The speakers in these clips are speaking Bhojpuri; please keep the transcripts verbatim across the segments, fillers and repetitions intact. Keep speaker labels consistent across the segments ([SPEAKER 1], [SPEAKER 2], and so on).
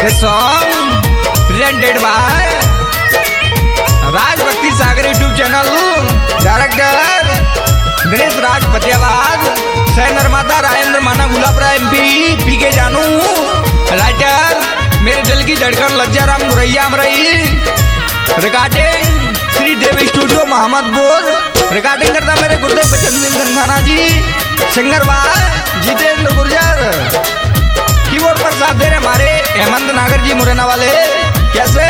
[SPEAKER 1] This song presented by Raj Bhakti Sagar YouTube channel. Director Ganesh Raj Fatehabad, सह निर्माता राजेंद्र माना गुलाबरा एमपी, पी के जानू, राइटर मेरे दिल की धड़कन Lajja Ram Guraiya Amrai, recording Shri Dev studio Mohammadpur, recording करता मेरे गुरुदेव Bachan Singh Gangana ji, singer by Jitendra Gurjar, keyboard पर साथ दे रहे हमारे हेमंत नागर जी मुरैना वाले। कैसे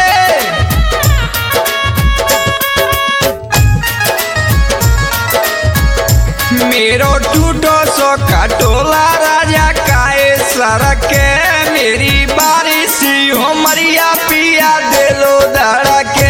[SPEAKER 1] मेरो टूटो सो खटोला राजा काए सरके, मेरी बारिश हो मरिया पिया दे लो धड़के।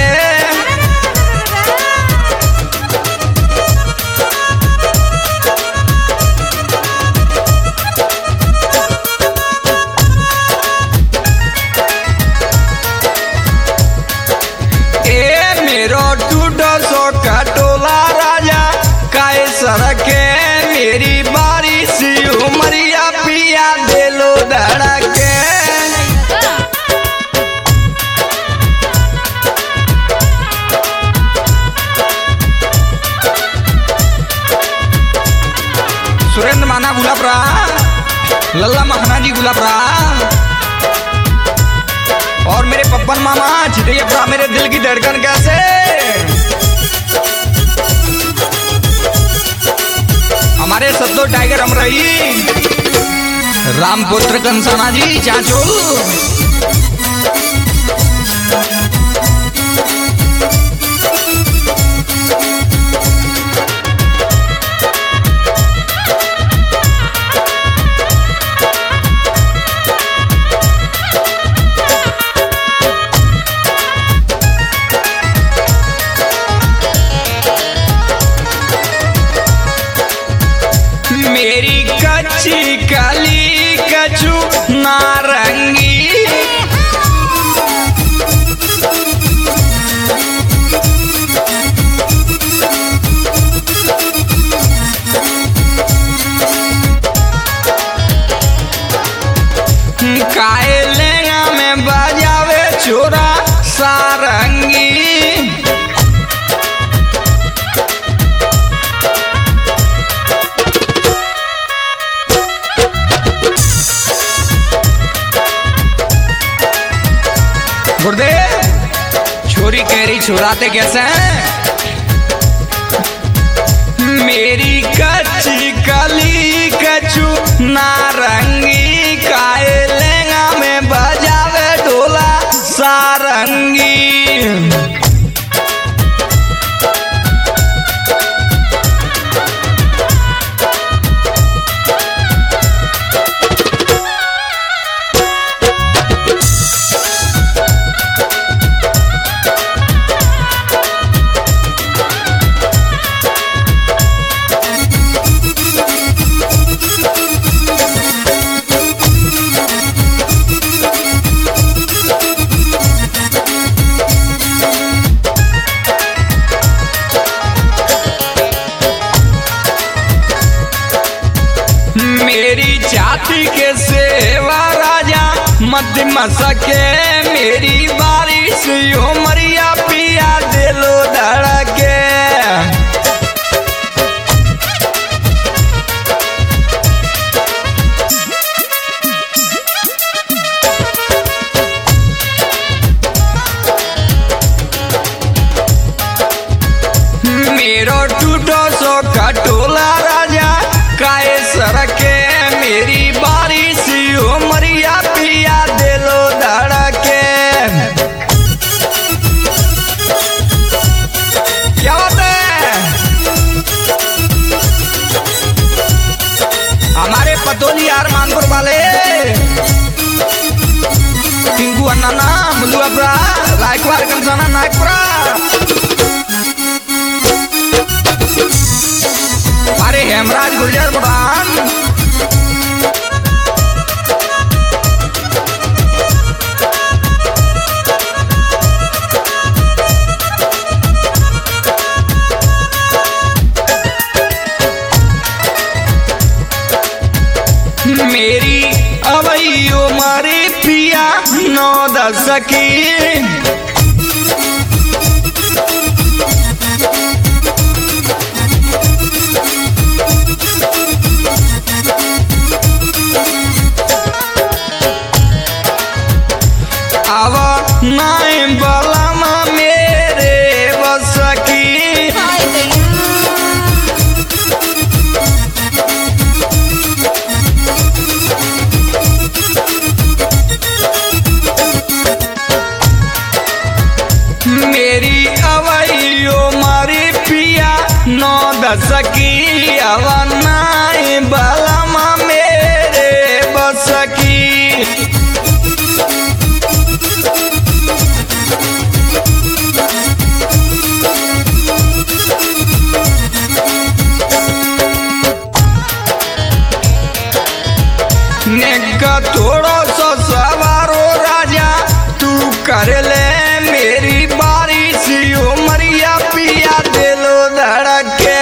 [SPEAKER 1] ए मेरो टूटो सो खटोला राजा काए सरके, मेरी बारिश उमरिया पिया दे लो धड़के। सुरेंद्र माना गुलाबरा, लल्ला मखना जी गुलाबरा, और मेरे पप्पन मामा छिटैया मेरे दिल की धड़कन। कैसे हमारे सद्दो टाइगर अमरई, रामपुत्र कंसाना जी चाचो, मेरी कच्ची कली कछु नारंगी, काए लेगा में बजावे छोरा सारंगी। गुरुदेव छोरी कैरी छुराते कैसे हैं, मेरी कच्ची कली कछु नारंगी, काए लेंगा में बजावे ढोला सारंगी। मेरी छाती के सेवा राजा मत मसके, मेरी बारिश हो मरिया पिया दे लो धड़के। मेरो टूटो सो खटोला राजा काए सरके, मेरी बारिश हो मरिया पिया दे लो धड़के। क्या बात है हमारे पतोली यार मानपुर वाले, टिंकू अन्ना मुलुआपुरा, लाइकवार कंसाना नागपुरा, अरे हेमराज गुर्जर बुढ़ान, मेरी अवैयो मारे पिया नौ दस की अब नाई बलमा मेरे बस की मेरी अवैयो मारी पिया नौ दस की अब नाई बलमा मेरे बस की नेका थोड़ा सा सवारो राजा तू कर ले मेरी बारिश यो मरिया पिया दिलो धड़के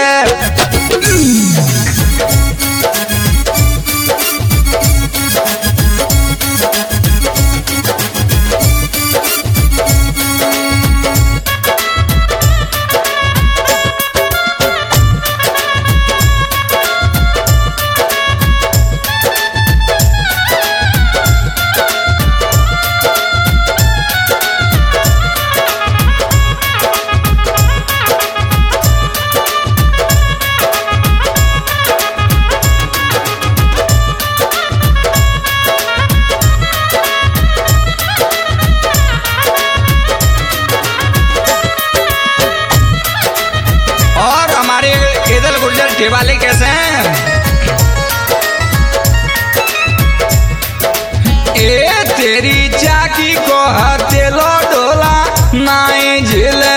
[SPEAKER 1] गुर्जर वाले कैसे हैं? ए तेरी चाकी को हथेलो डोला नाई झिले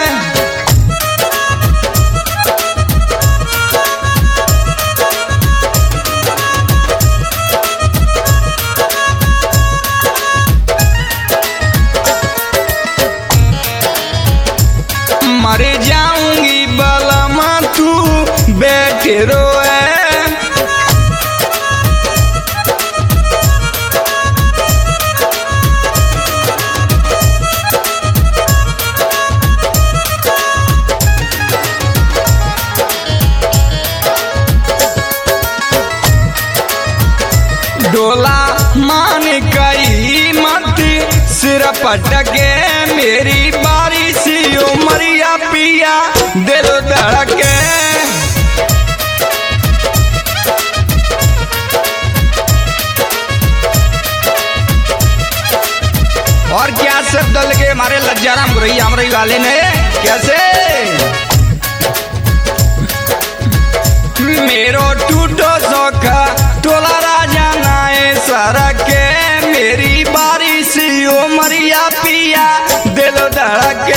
[SPEAKER 1] मर जाऊंगी बलमा तू बैठे रोए डोला मान कई मत सिर पटके मेरी बारिश यो मरिया पिया दिल धड़के और क्या सब दल के हमारे लज्जाराम गुरई अमरई वाले ने कैसे मेरो टूटो सौखा टोला राजा नाए सरके मेरी बारिश यो मरिया पिया दिल धड़के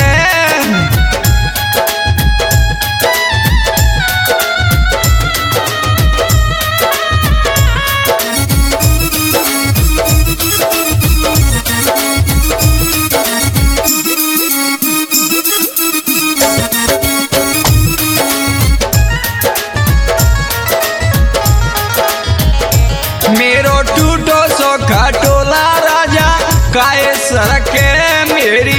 [SPEAKER 1] मेरो टूटो सो खटोला राजा काए सरके मेरी